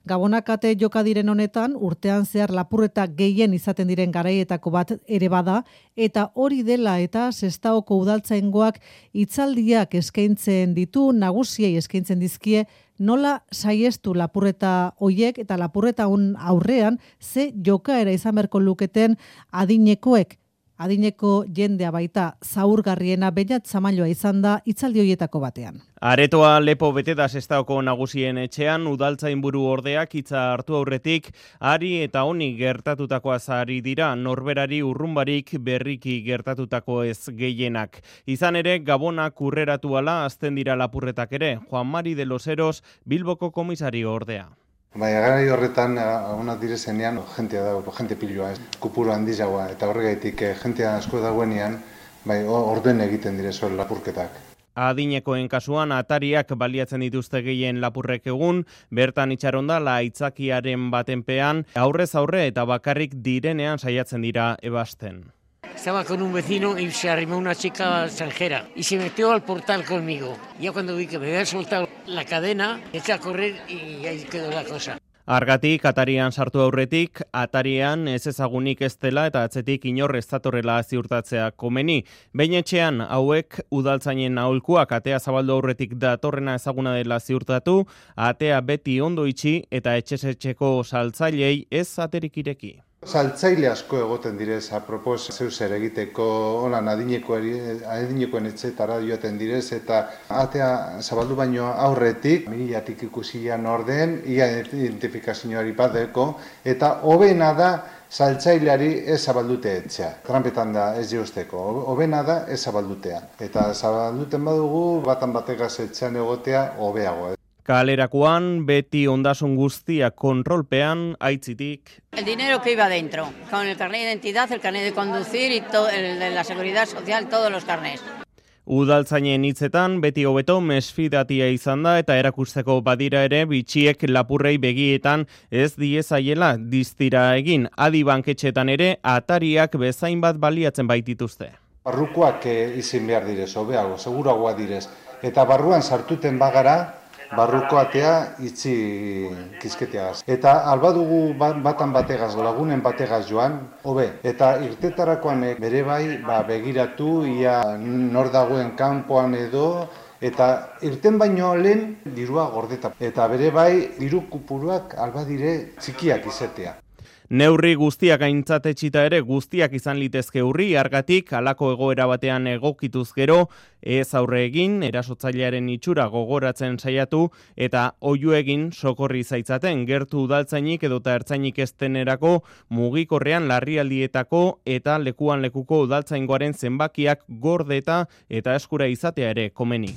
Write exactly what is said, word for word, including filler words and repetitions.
Gabonakate joka diren honetan, urtean zehar lapurreta gehien izaten diren garaietako bat ere bada, eta hori dela eta Sestaoko udaltzaingoak hitzaldiak eskaintzen ditu, nagusiei eskaintzen dizkie, nola saiestu lapurreta hoiek eta lapurreta hon aurrean ze jokaera izan beharko luketen adinekoek. Adineko jendea baita zaurgarriena Beñat Zamailoa izan da hitzaldi hoietako batean. Aretoa lepo bete da Sestaoko nagusien etxean, udaltzainburu ordeak hitza hartu aurretik, ari eta honi gertatutakoaz ari dira, norberari urrunbarik berriki gertatutako ez gehienak. Izan ere, Gabonak urreratu ala azten dira lapurretak ere, Juan Mari de los Heros, Bilboko komisario ordea. Bai, garai horretan, ona direzenean, jentea dago, jente pilua, kupuru handizagoa, eta horregaitik jentea asko dagoenean, bai, orden egiten direzuen lapurketak. Adinekoen kasuan atariak baliatzen dituzte gehien lapurrek egun, bertan itxaronda la aitzakiaren batenpean, aurrez aurre eta bakarrik direnean saiatzen dira ebasten. Estaba con un vecino y se arrimó una chica extranjera y se metió al portal conmigo. Ya cuando vi que me habían soltado la cadena, eché a correr y ahí quedó la cosa. Argatik, atarian sartu aurretik, atarian ez ezagunik ez dela eta atzetik inor ez datorrela ziurtatzea komeni. Behin etxean hauek udaltzainen aholkuak atea zabaldu aurretik datorrena ezaguna dela ziurtatu, atea beti ondo itxi eta etxesetxeko saltzailei ez aterik ireki. Saltzaile asko egoten direz, apropos zeu zer egiteko, holan adinekoen etxetara joaten direz, eta atea zabaldu baino aurretik, mirilatik ikusian orden, ia identifikazioari badeko, eta hobena da saltzaileari ez zabaldute etxea. Trampetan da ez jeusteko, hobena da ez zabaldutea. Eta zabalduten badugu, batan bategaz etxean egotea, hobeago. Kalerakoan, beti ondasun guztia kontrolpean, aitzitik. El dinero que iba dentro, con el carnet de identidad, el carnet de conducir y todo, el de la seguridad social, todos los carnets. Udaltzainen hitzetan, beti hobeto mesfidatia izan da eta erakusteko badira ere bitxiek lapurrei begietan ez diezaiela diztira egin. Adi banketxetan ere, atariak bezain bat baliatzen baitituzte. Barrukoak izin behar direz, hobeago, seguragoa direz. Eta barruan sartuten bagara, barruko atea itxi kizketeagaz. Eta albadugu batan bategaz, lagunen bategaz joan, hobe. Eta irtetarakoan bere bai ba, begiratu, ia nor dagoen kanpoan edo, eta irten baino lehen dirua gordeta. Eta bere bai diru kupuruak albadire txikiak izatea. Neurri guztiak aintzatetxita ere guztiak izan litezke urri, argatik halako egoera batean egokituz gero, ez aurre egin, erasotzailearen itxura gogoratzen saiatu, eta oihu egin sokorri zaitzaten, gertu udaltzainik edota ertzainik eztenerako mugikorrean larrialdietako eta lekuan lekuko udaltzaingoaren zenbakiak gordeta eta eskura izatea ere komeni.